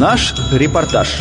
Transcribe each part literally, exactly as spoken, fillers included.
Наш репортаж.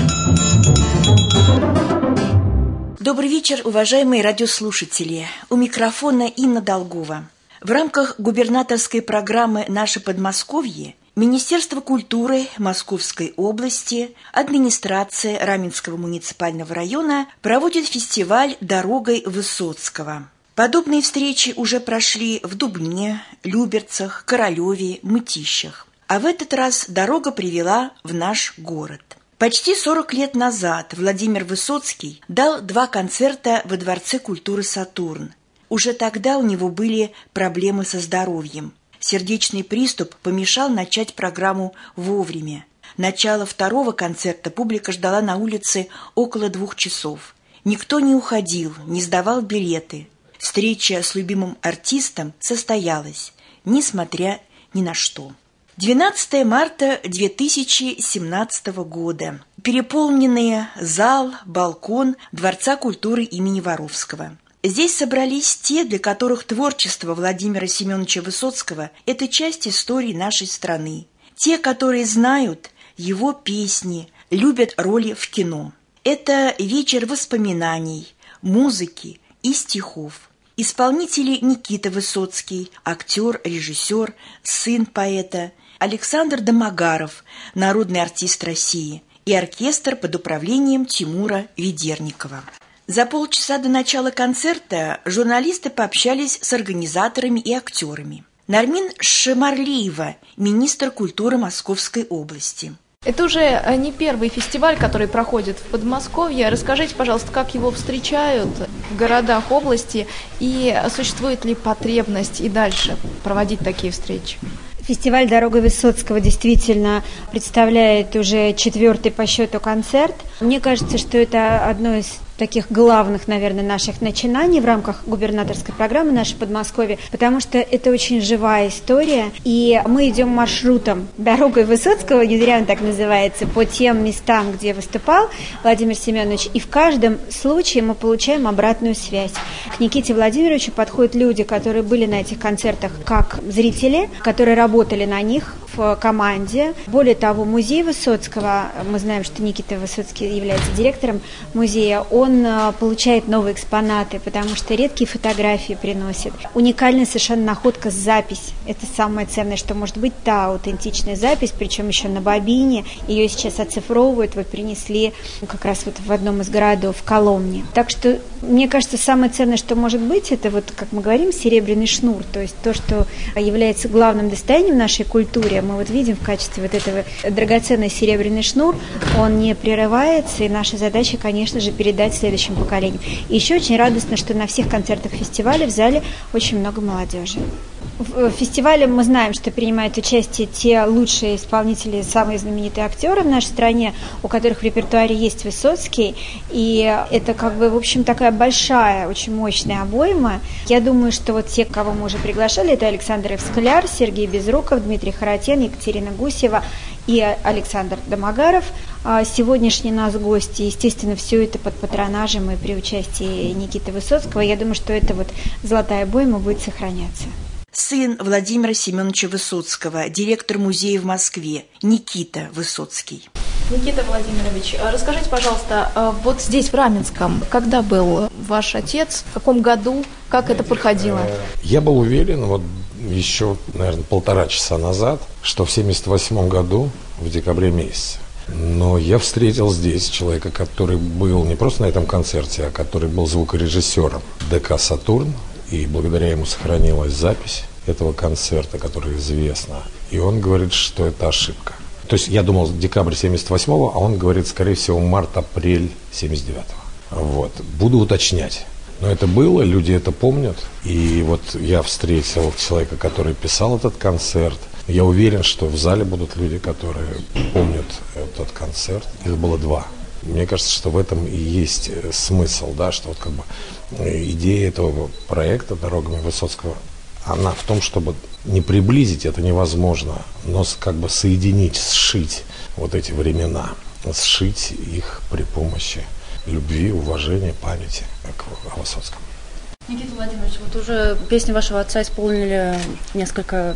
Добрый вечер, уважаемые радиослушатели. У микрофона Инна Долгова. В рамках губернаторской программы «Наше Подмосковье» Министерство культуры Московской области, администрация Раменского муниципального района проводит фестиваль «Дорогой Высоцкого». Подобные встречи уже прошли в Дубне, Люберцах, Королеве, Мытищах. А в этот раз дорога привела в наш город. Почти сорок лет назад Владимир Высоцкий дал два концерта во Дворце культуры «Сатурн». Уже тогда у него были проблемы со здоровьем. Сердечный приступ помешал начать программу вовремя. Начало второго концерта публика ждала на улице около двух часов. Никто не уходил, не сдавал билеты. Встреча с любимым артистом состоялась, несмотря ни на что. двенадцатого марта две тысячи семнадцатого года. Переполненный зал, балкон Дворца культуры имени Воровского. Здесь собрались те, для которых творчество Владимира Семеновича Высоцкого – это часть истории нашей страны. Те, которые знают его песни, любят роли в кино. Это вечер воспоминаний, музыки и стихов. Исполнители Никита Высоцкий, актер, режиссер, сын поэта, Александр Домогаров, народный артист России, и оркестр под управлением Тимура Ведерникова. За полчаса до начала концерта журналисты пообщались с организаторами и актерами. Нармин Шемарлиева, министр культуры Московской области. Это уже не первый фестиваль, который проходит в Подмосковье. Расскажите, пожалуйста, как его встречают в городах области и существует ли потребность и дальше проводить такие встречи? Фестиваль «Дорога Высоцкого» действительно представляет уже четвертый по счету концерт. Мне кажется, что это одно из таких главных, наверное, наших начинаний в рамках губернаторской программы «Наше Подмосковье», потому что это очень живая история, и мы идем маршрутом «Дорогой Высоцкого», не зря он так называется, по тем местам, где выступал Владимир Семенович, и в каждом случае мы получаем обратную связь. К Никите Владимировичу подходят люди, которые были на этих концертах как зрители, которые работали на них в команде. Более того, музей Высоцкого, мы знаем, что Никита Высоцкий является директором музея, он получает новые экспонаты, потому что редкие фотографии приносит. Уникальная совершенно находка, запись. Это самое ценное, что может быть, та аутентичная запись, причем еще на бобине. Ее сейчас оцифровывают, вот принесли как раз вот в одном из городов, в Коломне. Так что, мне кажется, самое ценное, что может быть, это вот, как мы говорим, серебряный шнур, то есть то, что является главным достоянием нашей культуры. Мы вот видим в качестве вот этого драгоценный серебряный шнур, он не прерывается, и наша задача, конечно же, передать следующим поколениям. И еще очень радостно, что на всех концертах фестиваля в зале очень много молодежи. В фестивале мы знаем, что принимают участие те лучшие исполнители, самые знаменитые актеры в нашей стране, у которых в репертуаре есть Высоцкий. И это как бы, в общем, такая большая, очень мощная обойма. Я думаю, что вот те, кого мы уже приглашали, это Александр Евскляр, Сергей Безруков, Дмитрий Харатьян, Екатерина Гусева и Александр Домогаров. Сегодняшние нас гости, естественно, все это под патронажем и при участии Никиты Высоцкого. Я думаю, что эта вот золотая обойма будет сохраняться. Сын Владимира Семеновича Высоцкого, директор музея в Москве, Никита Высоцкий. Никита Владимирович, расскажите, пожалуйста, вот здесь, в Раменском, когда был ваш отец, в каком году, как это проходило? Я был уверен, вот еще, наверное, полтора часа назад, что в семьдесят восьмом году, в декабре месяце. Но я встретил здесь человека, который был не просто на этом концерте, а который был звукорежиссером ДК «Сатурн», и благодаря ему сохранилась запись этого концерта, которая известна. И он говорит, что это ошибка. То есть я думал декабрь семьдесят восьмого, а он говорит, скорее всего, март-апрель семьдесят девятого. Вот. Буду уточнять. Но это было, люди это помнят. И вот я встретил человека, который писал этот концерт. Я уверен, что в зале будут люди, которые помнят этот концерт. Их было два. Мне кажется, что в этом и есть смысл, да, что вот как бы идея этого проекта «Дорогами Высоцкого», она в том, чтобы не приблизить, это невозможно, но как бы соединить, сшить вот эти времена, сшить их при помощи любви, уважения, памяти о Высоцком. Никита Владимирович, вот уже песни вашего отца исполнили несколько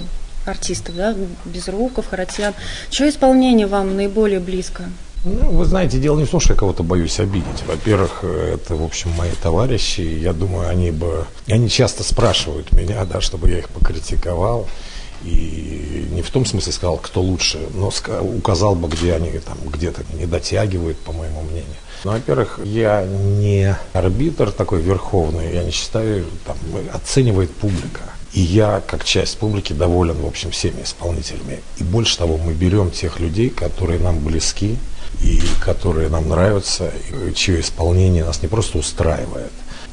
артистов, да, Безруков, Харатьян. Чье исполнение вам наиболее близко? Ну, вы знаете, дело не в том, что я кого-то боюсь обидеть. Во-первых, это, в общем, мои товарищи. Я думаю, они бы... Они часто спрашивают меня, да, чтобы я их покритиковал. И не в том смысле сказал, кто лучше, но указал бы, где они там где-то не дотягивают, по моему мнению. Ну, во-первых, я не арбитр такой верховный, я не считаю, там, оценивает публика. И я, как часть публики, доволен, в общем, всеми исполнителями. И больше того, мы берем тех людей, которые нам близки, и которые нам нравятся, и чье исполнение нас не просто устраивает,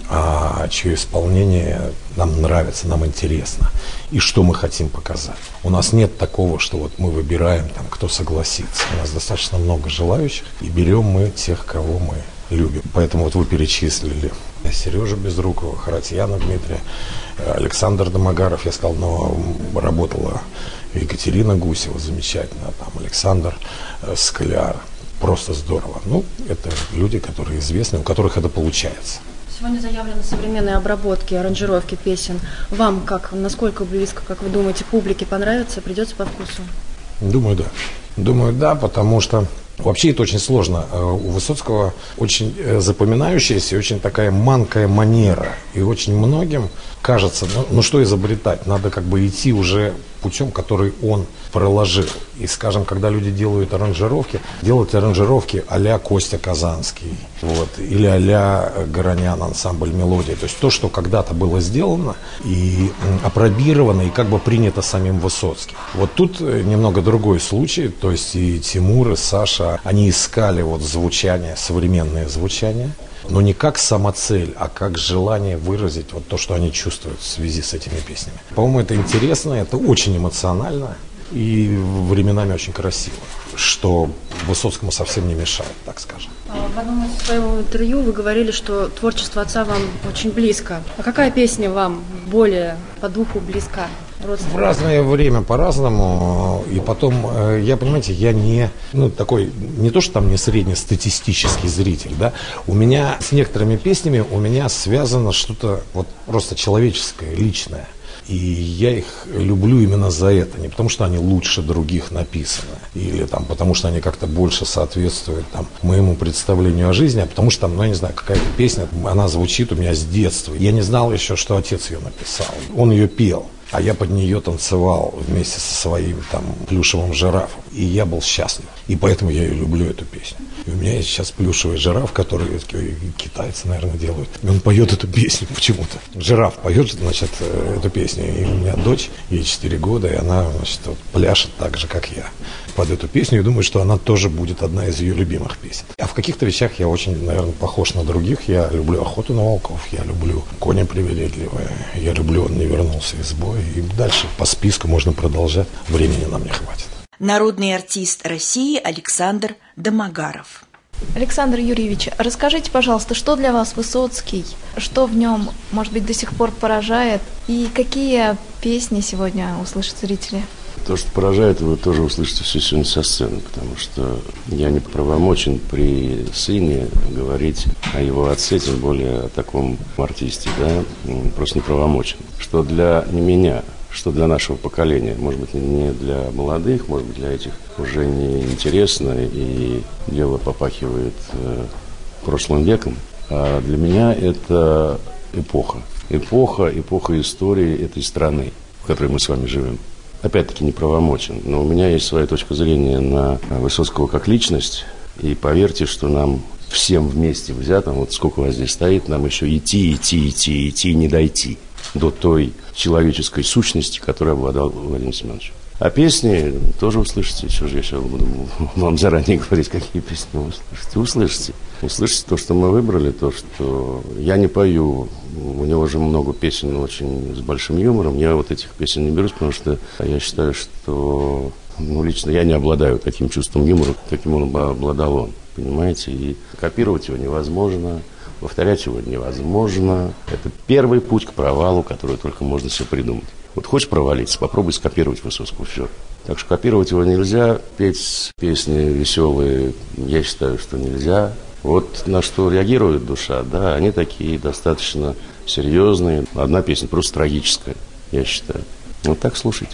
а чье исполнение нам нравится, нам интересно, и что мы хотим показать. У нас нет такого, что вот мы выбираем, там, кто согласится. У нас достаточно много желающих, и берем мы тех, кого мы любим. Поэтому вот вы перечислили Сережу Безрукова, Харатьяна Дмитрия, Александр Домогаров, я сказал, но работала Екатерина Гусева, замечательно, там Александр Скляр. Просто здорово. Ну, это люди, которые известны, у которых это получается. Сегодня заявлены современные обработки, аранжировки песен. Вам как, насколько близко, как вы думаете, публике понравится, придется по вкусу? Думаю, да. Думаю, да, потому что вообще это очень сложно. У Высоцкого очень запоминающаяся, очень такая манкая манера. И очень многим кажется, ну, ну что изобретать, надо как бы идти уже путем, который он проложил. И, скажем, когда люди делают аранжировки, делают аранжировки а-ля Костя Казанский, вот, или а-ля Горонян, ансамбль «Мелодия». То есть то, что когда-то было сделано и апробировано, и как бы принято самим Высоцким. Вот тут немного другой случай. То есть и Тимур, и Саша, они искали вот звучание, современное звучание, но не как самоцель, а как желание выразить вот то, что они чувствуют в связи с этими песнями. По-моему, это интересно, это очень эмоционально и временами очень красиво, что Высоцкому совсем не мешает, так скажем. В одном из своего интервью вы говорили, что творчество отца вам очень близко. А какая песня вам более по духу близка? В разное время по-разному. И потом, я, понимаете, я не, ну, такой, не то, что там не среднестатистический зритель, да. У меня с некоторыми песнями у меня связано что-то вот просто человеческое, личное. И я их люблю именно за это, не потому что они лучше других написаны, или там, потому что они как-то больше соответствуют там, моему представлению о жизни, а потому что там, ну, я не знаю, какая-то песня, она звучит у меня с детства. Я не знал еще, что отец ее написал. Он ее пел, а я под нее танцевал вместе со своим там плюшевым жирафом. И я был счастлив. И поэтому я и люблю эту песню. И у меня есть сейчас плюшевый жираф, который китайцы, наверное, делают. И он поет эту песню почему-то. Жираф поет, значит, эту песню. И у меня дочь, ей четыре года, и она, значит, вот, пляшет так же, как я, под эту песню. И думаю, что она тоже будет одна из ее любимых песен. А в каких-то вещах я очень, наверное, похож на других. Я люблю «Охоту на волков», я люблю «Коня привередливая», я люблю «Он не вернулся из боя». И дальше по списку можно продолжать. Времени нам не хватит. Народный артист России Александр Домогаров. Александр Юрьевич, расскажите, пожалуйста, что для вас Высоцкий, что в нем, может быть, до сих пор поражает, и какие песни сегодня услышат зрители? То, что поражает, вы тоже услышите все сегодня со сцены, потому что я не правомочен при сыне говорить о его отце, тем более о таком артисте, да, просто не правомочен. Что для не меня, что для нашего поколения, может быть, не для молодых, может быть, для этих уже неинтересно, и дело попахивает э, прошлым веком, а для меня это эпоха. Эпоха, эпоха истории этой страны, в которой мы с вами живем. Опять-таки неправомочен, но у меня есть своя точка зрения на Высоцкого как личность, и поверьте, что нам всем вместе взятым, вот сколько у вас здесь стоит, нам еще идти, идти, идти, идти, и не дойти до той человеческой сущности, которой обладал Владимир Семенович. А песни тоже услышите, что же я сейчас буду вам заранее говорить, какие песни вы услышите. Услышите. Услышите то, что мы выбрали, то, что я не пою. У него же много песен очень с большим юмором. Я вот этих песен не берусь, потому что я считаю, что ну, лично я не обладаю таким чувством юмора, каким он обладал он. Понимаете? И копировать его невозможно, повторять его невозможно. Это первый путь к провалу, который только можно себе придумать. Вот хочешь провалиться, попробуй скопировать Высоцкого, все. Так что копировать его нельзя, петь песни веселые, я считаю, что нельзя. Вот на что реагирует душа, да, они такие достаточно серьезные. Одна песня просто трагическая, я считаю. Вот так слушайте.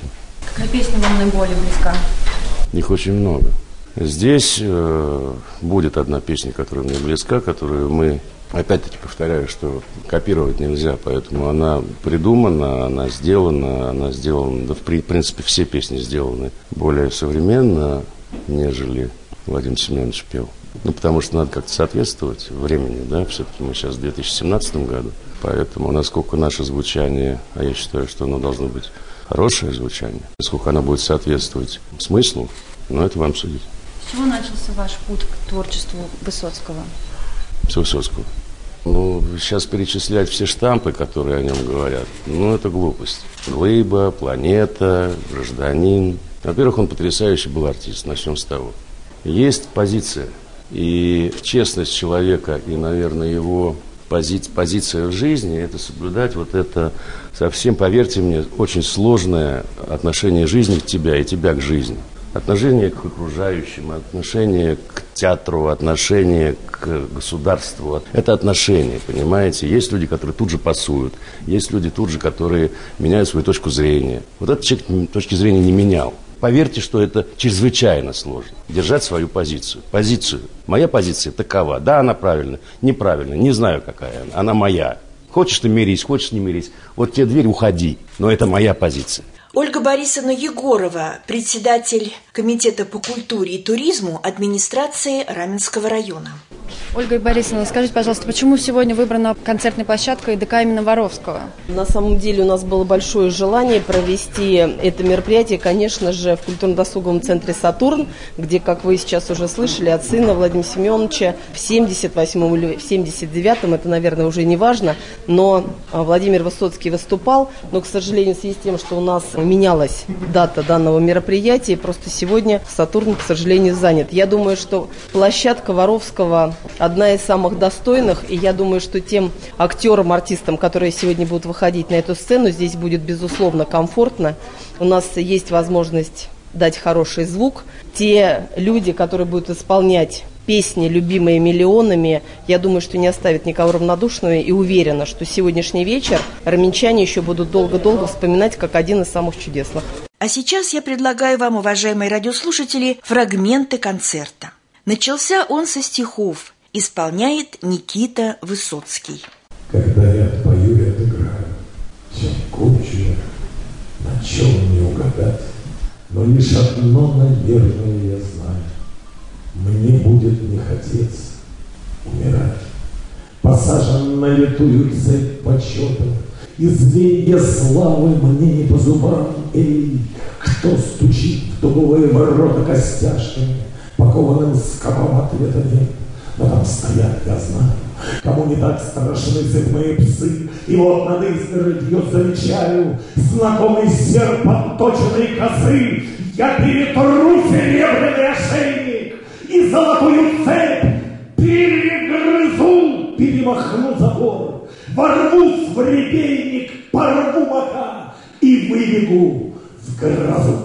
Какая песня вам наиболее близка? Их очень много. Здесь э, будет одна песня, которая мне близка, которую мы, опять-таки повторяю, что копировать нельзя, поэтому она придумана, она сделана, она сделана, да, в принципе, все песни сделаны более современно, нежели Владимир Семенович пел. Ну, потому что надо как-то соответствовать времени, да, все-таки мы сейчас в две тысячи семнадцатом году, поэтому насколько наше звучание, а я считаю, что оно должно быть хорошее звучание, насколько оно будет соответствовать смыслу, ну, это вам судить. С чего начался ваш путь к творчеству Высоцкого? С Высоцкого. Ну, сейчас перечислять все штампы, которые о нем говорят, ну, это глупость. Глыба, планета, гражданин. Во-первых, он потрясающий был артист, начнем с того. Есть позиция, и честность человека, и, наверное, его пози- позиция в жизни, это соблюдать вот это совсем, поверьте мне, очень сложное отношение жизни к тебе и тебя к жизни. Отношение к окружающим, отношение к театру, отношение к государству. Это отношения, понимаете? Есть люди, которые тут же пасуют. Есть люди тут же, которые меняют свою точку зрения. Вот этот человек точки зрения не менял. Поверьте, что это чрезвычайно сложно. Держать свою позицию. Позицию. Моя позиция такова. Да, она правильная, неправильная. Не знаю, какая она. Она моя. Хочешь ты мирись, хочешь не мирись. Вот тебе дверь, уходи. Но это моя позиция. Ольга Борисовна Егорова, председатель Комитета по культуре и туризму администрации Раменского района. Ольга Борисовна, скажите, пожалуйста, почему сегодня выбрана концертная площадка ДК имени Воровского? На самом деле у нас было большое желание провести это мероприятие, конечно же, в культурно-досуговом центре «Сатурн», где, как вы сейчас уже слышали, от сына Владимира Семеновича в семьдесят восьмом или в семьдесят девятом, это, наверное, уже не важно, но Владимир Высоцкий выступал, но, к сожалению, в связи с тем, что у нас менялась дата данного мероприятия, просто сегодня «Сатурн», к сожалению, занят. Я думаю, что площадка Воровского одна из самых достойных, и я думаю, что тем актерам, артистам, которые сегодня будут выходить на эту сцену, здесь будет, безусловно, комфортно. У нас есть возможность дать хороший звук. Те люди, которые будут исполнять песни, любимые миллионами, я думаю, что не оставят никого равнодушного, и уверена, что сегодняшний вечер раменчане еще будут долго-долго вспоминать как один из самых чудесных. А сейчас я предлагаю вам, уважаемые радиослушатели, фрагменты концерта. Начался он со стихов. Исполняет Никита Высоцкий. Когда я отпою и отыграю, чем кончу я, на чем не угадать, но лишь одно, наверное, я знаю. Мне будет не хотеться умирать. Посажен на литую цепь почета, и змея славы мне не по зубам. Эй, кто стучит в дубовые ворота костяшками, покованным скопом ответа нет. Но там стоят, я знаю, кому не так страшны цепные псы. И вот над изгородью замечаю знакомый серп отточенной косы. Я перетру серебряный ошейник и золотую цепь перегрызу, перемахну забор, ворвусь в репейник, порву бока и выбегу в грозу.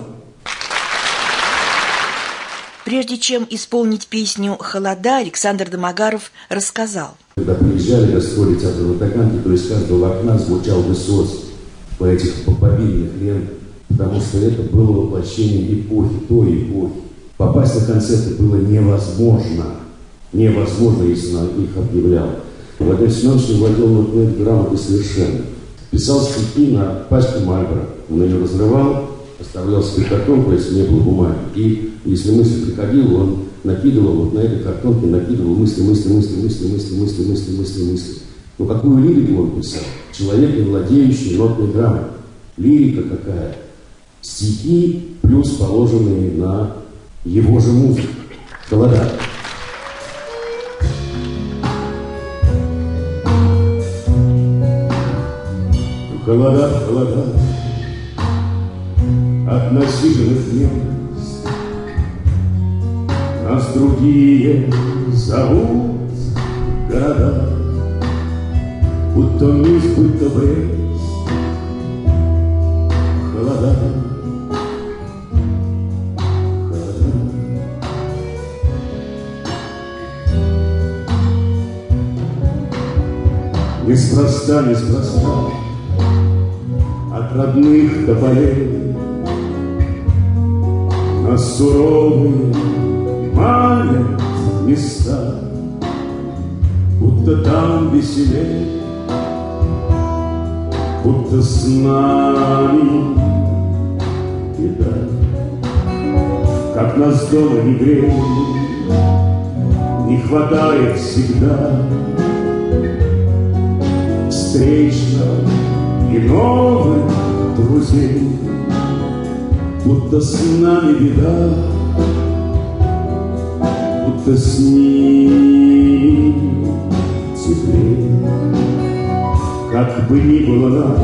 Прежде чем исполнить песню «Холода», Александр Домогаров рассказал. Когда приезжали гастроли театра Ватаганки, то из каждого окна звучал Высоцкий по этих побильных лент, потому что это было воплощением эпохи, той эпохи. Попасть на концерты было невозможно. Невозможно, если он их объявлял. Владимир Семенович не владел нотной грамотой совершенно. Писал стихи на пачке Мальборо. Он ее разрывал, оставлял себе картонку, если не было бумаги. И если мысль приходила, он накидывал вот на этой картонке, накидывал мысли, мысли, мысли, мысли, мысли, мысли, мысли, мысли, мысли. Но какую лирику он писал? Человек, не владеющий нотной грамотой. Лирика какая? Стихи, плюс положенные на его же музыку. «Холода». Холода, холода, от насиженных мест нас другие зовут города, будто мисс, будто Брест. Холода, холода. Неспроста, неспроста, от родных до полей на суровые манят места, будто там веселее, будто с нами беда. Как нас дома не греет, не хватает всегда встречных и новых друзей, будто с нами беда, будто с ними теплее. Как бы ни было нам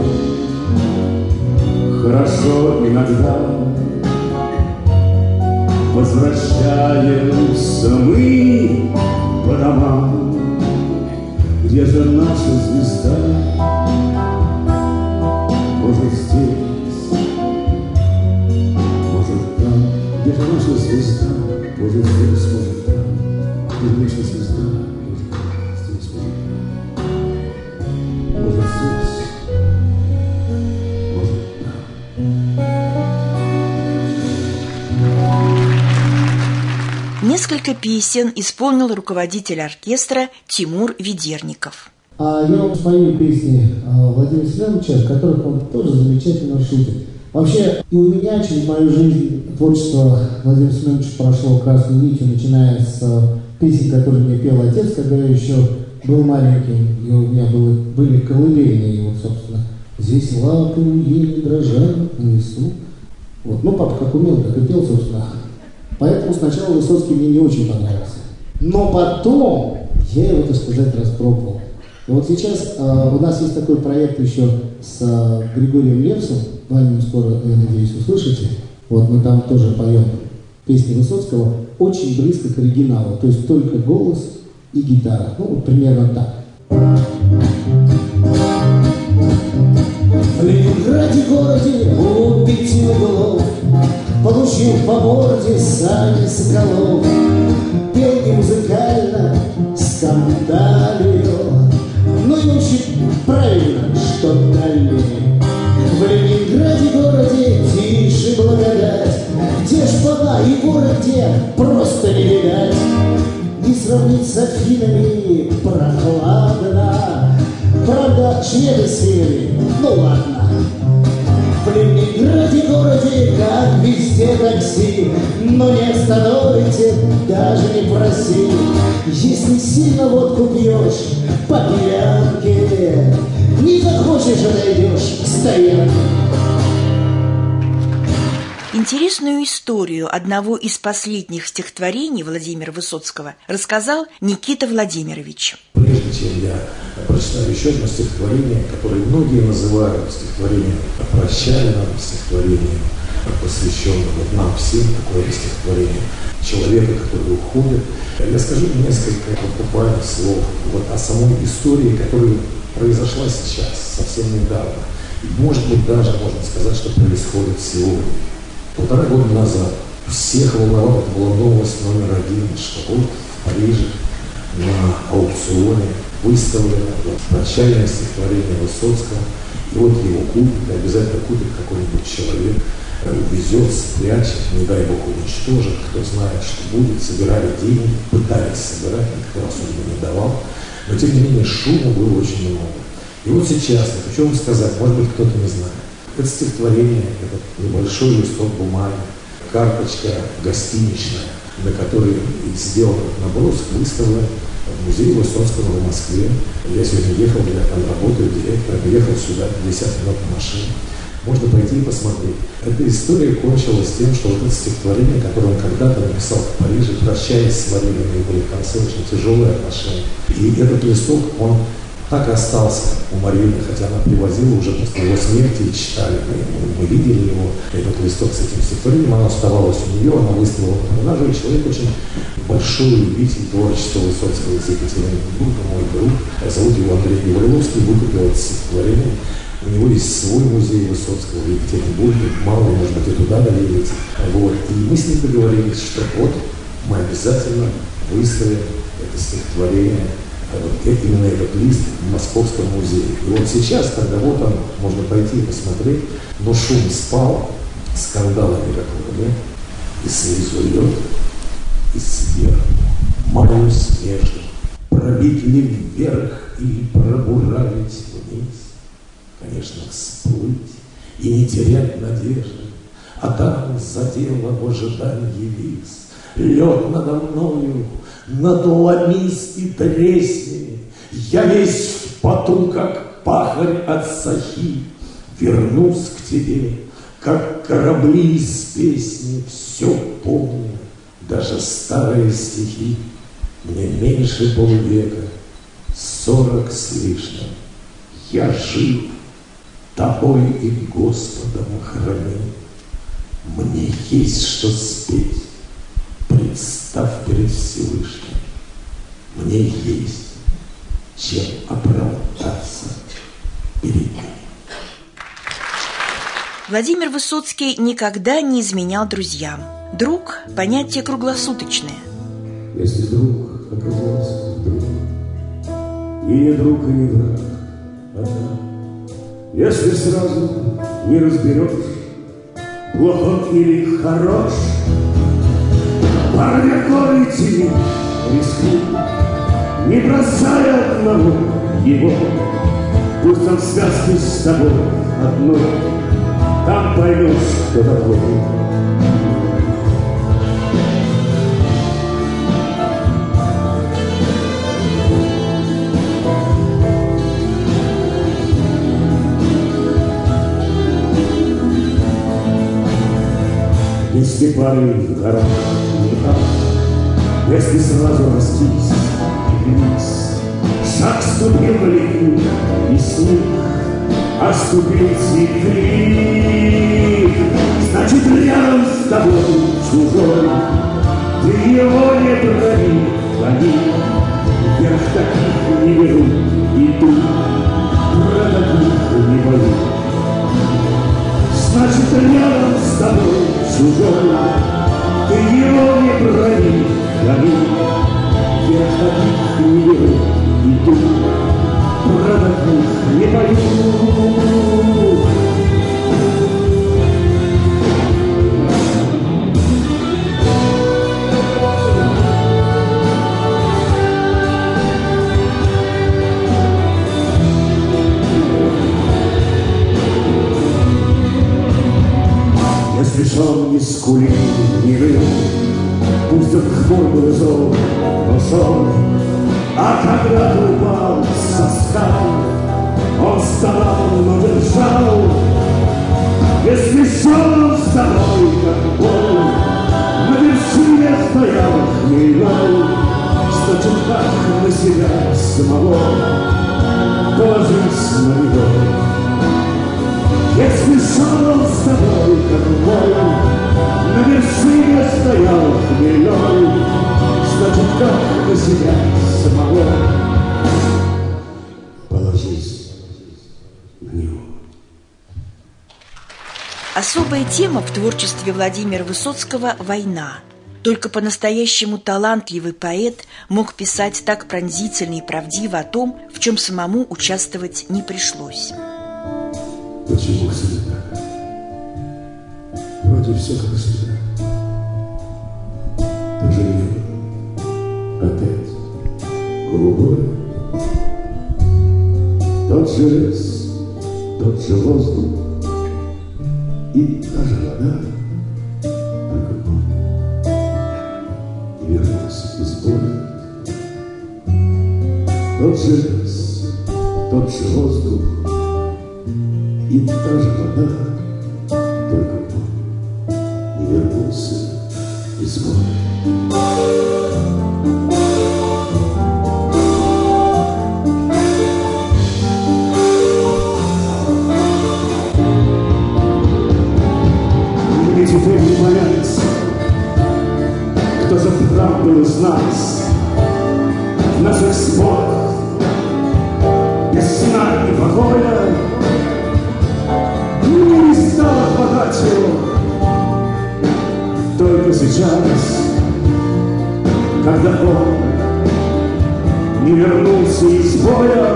хорошо иногда, возвращаемся мы по домам. Где же наша звезда? Может, здесь, может, там. Где же наша звезда? Может, здесь, может, там. Где же наша звезда? Может, здесь, может, там. Может, здесь, может, там. Несколько песен исполнил руководитель оркестра Тимур Ведерников. А я вам спою песни Владимира Семеновича, в которых он тоже замечательно шутит. Вообще, и у меня через мою жизнь творчество Владимира Семеновича прошло красной нитью, начиная с песен, которые мне пел отец, когда я еще был маленьким, и у меня было, были колыбельные, вот, собственно. Здесь лапы у ели дрожат на лесу. Вот. Ну, папа как умел, так и пел, собственно. Поэтому сначала Высоцкий мне не очень понравился. Но потом я его, так сказать, распробовал. И вот сейчас э, у нас есть такой проект еще с э, Григорием Лепсом. Вами скоро, я надеюсь, услышите. Вот мы там тоже поем песни Высоцкого очень близко к оригиналу. То есть только голос и гитара. Ну, вот примерно так. В Ленинграде городе у пяти углов получил по морде Саня Соколов. Пел не музыкально, скандалил, но и очень правильно, что далее. В Ленинграде городе тише благодать, где шпана и воры, где просто не видать. Не сравнить с Афинами прохладно, правда, шведы сели, ну ладно. В Ленинграде городе, как везде такси, но не остановите, даже не проси. Если сильно водку пьешь по пьянке, не захочешь, отойдешь к стоянке. Интересную историю одного из последних стихотворений Владимира Высоцкого рассказал Никита Владимирович. Прежде чем я прочитаю еще одно стихотворение, которое многие называют стихотворением прощальным, стихотворением, посвященным вот нам всем, такое стихотворение человека, который уходит. Я скажу несколько вот, буквально слов вот, о самой истории, которая произошла сейчас, совсем недавно. И, может быть, даже можно сказать, что происходит сегодня. Полтора года назад всех волновала, это была новость номер один, что вот в Париже на аукционе выставлено вот, прощальное стихотворение Высоцкого, и вот его купит, обязательно купит какой-нибудь человек, увезет, спрячет, не дай бог уничтожит, кто знает, что будет, собирали деньги, пытались собирать, никто особенно не давал, но тем не менее шума было очень много. И вот сейчас, я хочу вам сказать, может быть, кто-то не знает, это стихотворение, это небольшой листок бумаги, карточка гостиничная, на которой сделан набросок, выставлен в музее Высоцкого в Москве. Я сегодня ехал, я там работаю директором, ехал сюда пятьдесят минут на машине. Можно пойти и посмотреть. Эта история кончилась тем, что вот это стихотворение, которое он когда-то написал в Париже, прощаясь с Мариной, у них были в конце очень тяжелые отношения. И этот листок, он так и остался у Марины, хотя она привозила уже после его смерти и читали. Мы, мы видели его, этот листок с этим стихотворением, она оставалась у нее, она выставила. Она же человек очень большой любитель творчества Высоцкого из Екатеринбурга, мой друг. Зовут его Андрей Гавриловский, выкупил это стихотворение. У него есть свой музей Высоцкого в Екатеринбурге, мало ли, может быть, и туда доверить. Вот. И мы с ним договорились, что вот мы обязательно выставим это стихотворение, вот, именно этот лист в Московском музее. И вот сейчас, когда вот он, можно пойти и посмотреть, но шум спал, скандала никакого нет. И снизу лед, и сверху маюсь между. Пробить ли вверх или пробуравить вниз? Конечно, всплыть и не терять надежды. А там за дело в ожидании лиц. Лед надо мною, надломись и тресни. Я весь в поту, как пахарь от сахи. Вернусь к тебе, как корабли из песни. Все помню, даже старые стихи. Мне меньше полвека, сорок с лишним. Я жив, тобой и Господом храним. Мне есть что спеть, представь перед Всевышним. Мне есть чем оправдаться перед ним. Владимир Высоцкий никогда не изменял друзьям. Друг – понятие круглосуточное. Если друг оказался друг, и не друг, и не враг, а так, если сразу не разберешь, плохой или хорош, пару веков идти рискни, не бросая одного его. Пусть он в связке с тобой одной, там поймешь, кто такой. Если парень в горах не так, если сразу растись и вниз, шаг ступил на реку и снег, а ступить и крик, значит, рядом с тобой чужой, ты его не брони, они вверх таких не берут, идут, про таких не боюсь. Значит, рядом с тобой чужой, ты его не брони, они вверх таких не берут, идут, про таких не боюсь. Если сон не скулил, не рыл, пусть он хмур был зол, но сон, а когда ты упал со скал, он вставал, но держал. Если сон он с тобой, как боль, на вершине стоял хмельной, значит, так на себя самого положись на него. Если сон с тобой, как воин, на вершине стоял хмельной, значит, как на себя самого положись на него. Особая тема в творчестве Владимира Высоцкого – война. Только по-настоящему талантливый поэт мог писать так пронзительно и правдиво о том, в чем самому участвовать не пришлось. Почему всегда? Вроде все как всегда. То же небо, опять голубое. Тот же лес, тот же воздух и та же вода. Только он не вернулся из боя. Тот же лес, тот же воздух и та же вода, только он не вернулся из боя. Мне теперь не боятся, кто за правду из нас, в наших спорах, без сна и покоя. Не стало хватать его. Только сейчас, когда он не вернулся из боя,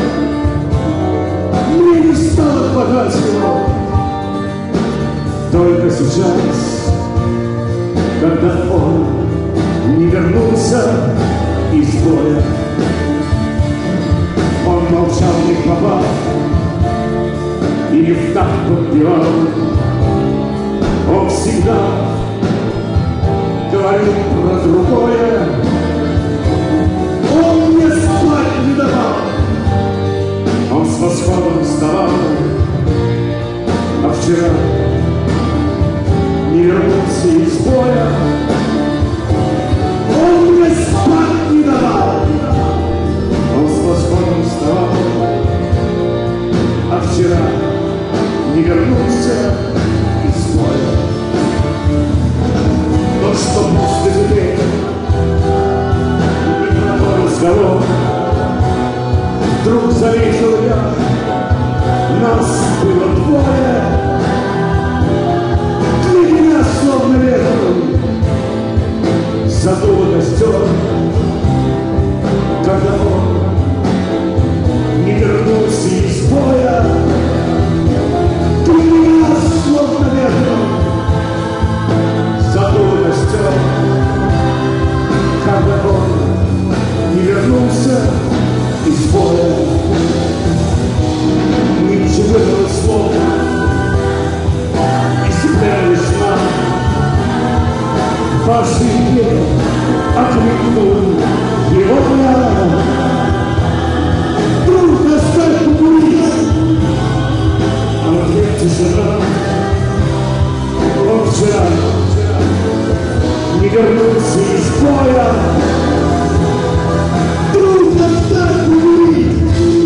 мне не стало хватать его. Только сейчас, когда он не вернулся из боя. Он молчал не в попад или в такт подпевал. Он всегда говорил про другое. Он мне спать не давал. Он с восходом вставал, а вчера не вернулся из боя. Он мне спать не давал. Он с восходом вставал, а вчера не вернулся из боя. Но что пусть теперь не про мой разговор. Вдруг заметил я, нас было двое. Для меня словно ветром задуло костер, когда он не вернулся из боя. Для меня словно ветром задуло костер, когда он не вернулся из боя. Ничего этого слова и земля весна. По ошибке окликнул его прямо. Друг, оставь покурить. А в ответ тишина. Он вчера не вернулся из боя. Друг, оставь покурить.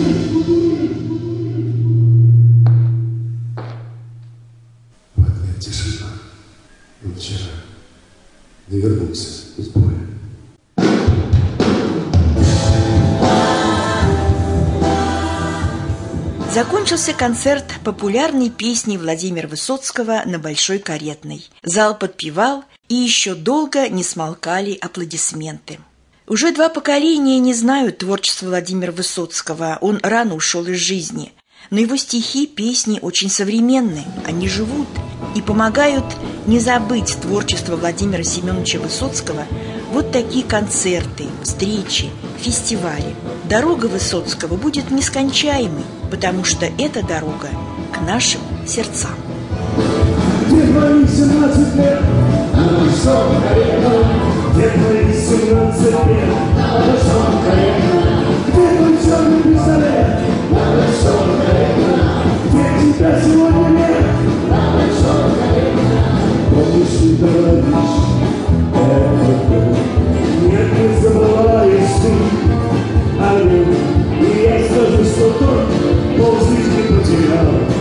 В ответ тишина. Он вчера не вернулся из боя. Закончился концерт популярной песни Владимира Высоцкого «На Большой Каретной». Зал подпевал, и еще долго не смолкали аплодисменты. Уже два поколения не знают творчества Владимира Высоцкого, он рано ушел из жизни. Но его стихи, песни очень современны, они живут и помогают не забыть творчество Владимира Семеновича Высоцкого. Вот такие концерты, встречи, фестивали. Дорога Высоцкого будет нескончаемой, потому что это дорога к нашим сердцам. Где твои семнадцать лет, на большом каретном? Где твои семнадцать лет, на большом каретном? Где твой черный пистолет, на большом каретном? Где тебя сегодня нет, на большом каретном? Помнишь ли, товарищ, это нет, не забываешь ты о нем. И я скажу, что тот полжизни потерял.